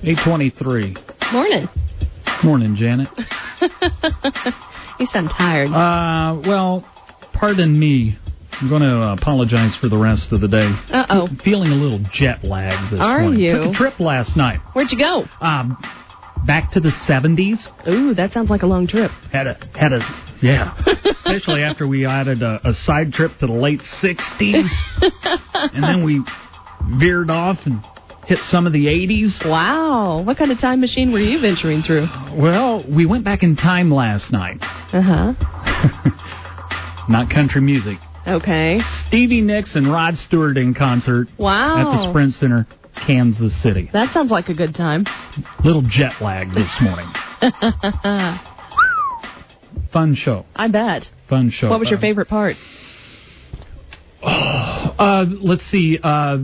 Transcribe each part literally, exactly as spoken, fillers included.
eight twenty-three. Morning. Morning, Janet. You sound tired. Uh, well, pardon me. I'm going to apologize for the rest of the day. Uh-oh. Feeling a little jet lag this Are morning. you? Took a trip last night. Where'd you go? Um, back to the seventies. Ooh, that sounds like a long trip. Had a, had a, yeah. Especially after we added a, a side trip to the late sixties. And then we veered off and hit some of the eighties. Wow. What kind of time machine were you venturing through? Well, we went back in time last night. Uh-huh. Not country music. Okay. Stevie Nicks and Rod Stewart in concert. Wow. At the Sprint Center, Kansas City. That sounds like a good time. Little jet lag this morning. Fun show. I bet. Fun show. What was your favorite part? Oh, uh, let's see. Uh,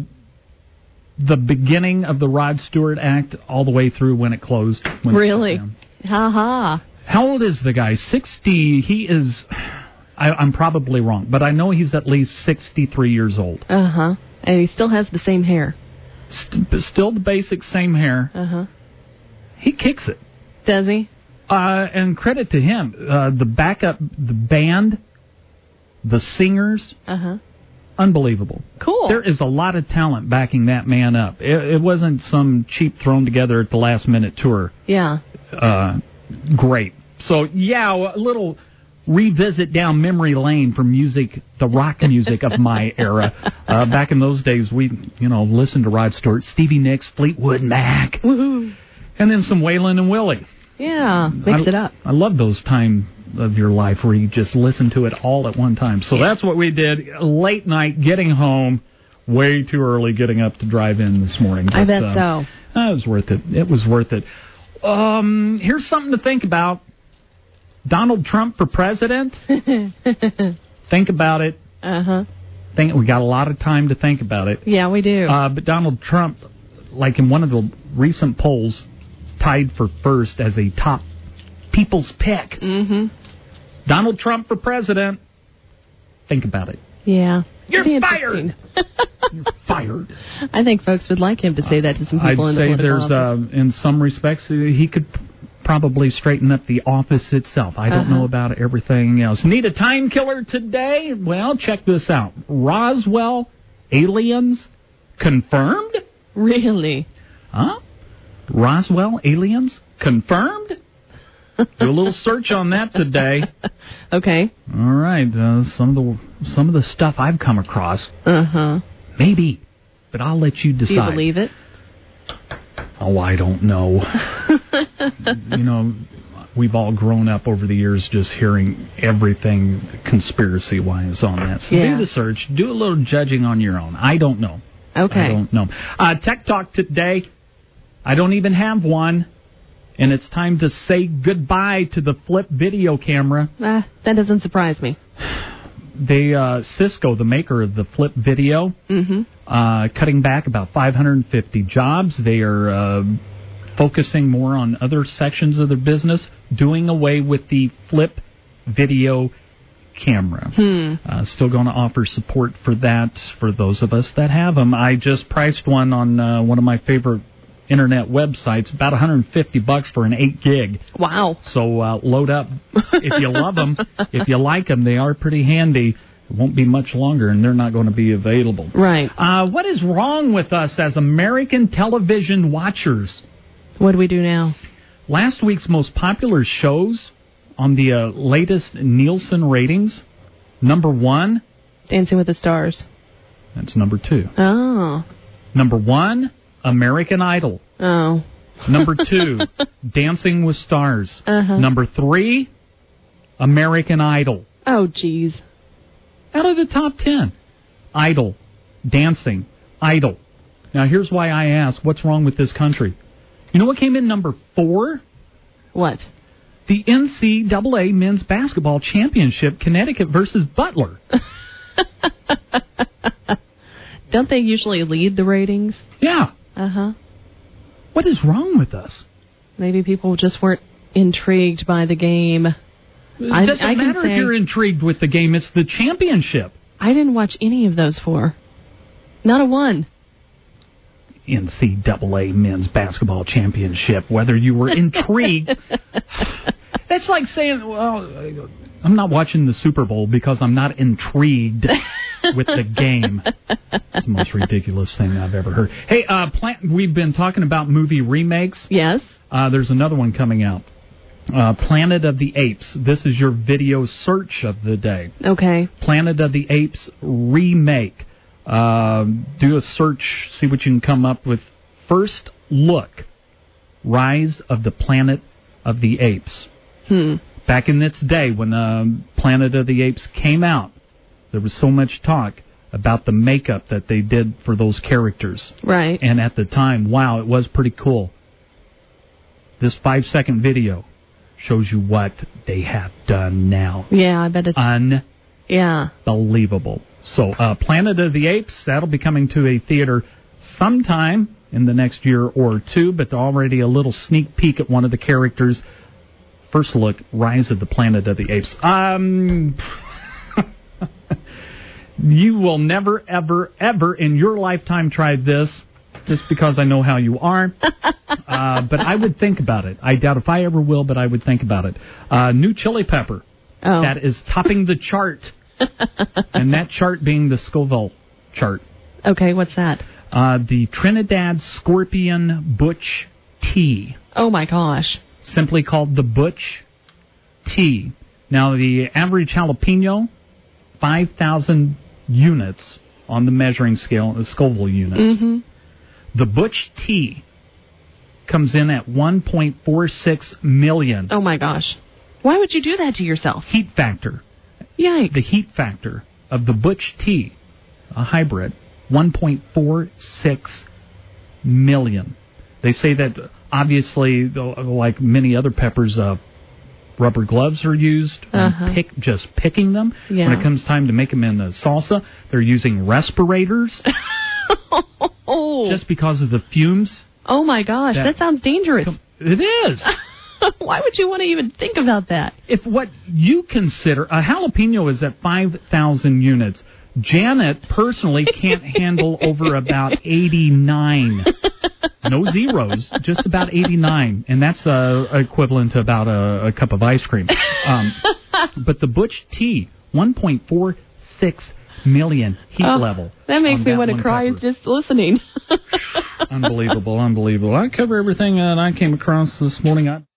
the beginning of the Rod Stewart act all the way through when it closed. When Really? It Ha ha. How old is the guy? sixty. He is... I, I'm probably wrong, but I know he's at least sixty-three years old. Uh-huh. And he still has the same hair. St- still the basic same hair. Uh-huh. He kicks it. Does he? Uh, and credit to him. Uh, the backup, the band, the singers, uh-huh. Unbelievable. Cool. There is a lot of talent backing that man up. It, it wasn't some cheap thrown together at the last minute tour. Yeah. Uh, great. So, yeah, a little revisit down memory lane for music, the rock music of my era. Uh, back in those days, we, you know, listened to Rod Stewart, Stevie Nicks, Fleetwood Mac, Woohoo. And then some Waylon and Willie. Yeah, mix I, it up. I love those time of your life where you just listen to it all at one time. So that's what we did. Late night, getting home, way too early getting up to drive in this morning. But, I bet uh, so. It was worth it. It was worth it. Um, here's something to think about. Donald Trump for president? Think about it. Uh-huh. Think we got a lot of time to think about it. Yeah, we do. Uh, but Donald Trump, like in one of the recent polls, tied for first as a top people's pick. Mm-hmm. Donald Trump for president. Think about it. Yeah. You're fired. You're fired. I think folks would like him to say that to some people I'd in the say political there's, office. uh, in some respects, uh, he could probably straighten up the office itself. I don't Uh-huh. know about everything else. Need a time killer today? Well, check this out. Roswell aliens confirmed? Really? Huh? Roswell aliens confirmed? Do a little search on that today. Okay. All right. Uh, some of the some of the stuff I've come across. Uh-huh. Maybe, but I'll let you decide. Do you believe it? Oh, I don't know. You know, we've all grown up over the years just hearing everything conspiracy-wise on that. So Yeah. do the search. Do a little judging on your own. I don't know. Okay. I don't know. Uh, Tech Talk today. I don't even have one. And it's time to say goodbye to the Flip video camera. Uh, that doesn't surprise me. They, uh, Cisco, the maker of the Flip video, Mm-hmm. uh, cutting back about five hundred fifty jobs. They are uh, focusing more on other sections of their business, doing away with the Flip video camera. Hmm. Uh, still going to offer support for that for those of us that have them. I just priced one on uh, one of my favorite internet websites, about one hundred fifty bucks for an eight gig. Wow. So uh, load up if you love them. If you like them, they are pretty handy. It won't be much longer, and they're not going to be available. Right. Uh, what is wrong with us as American television watchers? What do we do now? Last week's most popular shows on the uh, latest Nielsen ratings, number one. Dancing with the Stars. That's number two. Oh. Number one, American Idol. Oh. Number two, Dancing with Stars. Uh-huh. Number three, American Idol. Oh, geez. Out of the top ten, Idol, Dancing, Idol. Now, here's why I ask, what's wrong with this country? You know what came in number four? What? The N C double A Men's Basketball Championship, Connecticut versus Butler. Don't they usually lead the ratings? Yeah. Uh-huh. What is wrong with us? Maybe people just weren't intrigued by the game. It I, doesn't I can matter say, if you're intrigued with the game. It's the championship. I didn't watch any of those four. Not a one. N C double A men's basketball championship, whether you were intrigued. That's like saying, well, I'm not watching the Super Bowl because I'm not intrigued with the game. It's the most ridiculous thing I've ever heard. Hey, uh, Plant, we've been talking about movie remakes. Yes. Uh, there's another one coming out. Uh, Planet of the Apes. This is your video search of the day. Okay. Planet of the Apes remake. Uh, do a search, see what you can come up with. First look, Rise of the Planet of the Apes. Hmm. Back in its day, when uh, Planet of the Apes came out, there was so much talk about the makeup that they did for those characters. Right. And at the time, wow, it was pretty cool. This five-second video shows you what they have done now. Yeah, I bet it's... Un- yeah. Unbelievable. So, uh, Planet of the Apes, that'll be coming to a theater sometime in the next year or two, but already a little sneak peek at one of the characters. First look, Rise of the Planet of the Apes. Um, you will never, ever, ever in your lifetime try this, just because I know how you are. Uh, but I would think about it. I doubt if I ever will, but I would think about it. Uh, new Chili Pepper. Oh. That is topping the chart. And that chart being the Scoville chart. Okay, what's that? Uh, the Trinidad Scorpion Butch Tea. Oh, my gosh. Simply called the Butch Tea. Now, the average jalapeno, five thousand units on the measuring scale, the Scoville units. Mm-hmm. The Butch Tea comes in at one point four six million. Oh, my gosh. Why would you do that to yourself? Heat factor. Yikes. The heat factor of the Butch Tea, a hybrid, one point four six million. They say that, obviously, like many other peppers, uh, rubber gloves are used, uh-huh. and pick, just picking them. Yeah. When it comes time to make them in the salsa, they're using respirators. Oh. Just because of the fumes. Oh, my gosh. That, That sounds dangerous. It is. Why would you want to even think about that? If what you consider, a jalapeno is at five thousand units. Janet personally can't handle over about eighty-nine. No zeros, just about eighty-nine. And that's uh, equivalent to about a, a cup of ice cream. Um, but the Butch Tea, one point four six million heat oh, level. That makes me want to cry pepper. just listening. Unbelievable, unbelievable. I cover everything that I came across this morning. I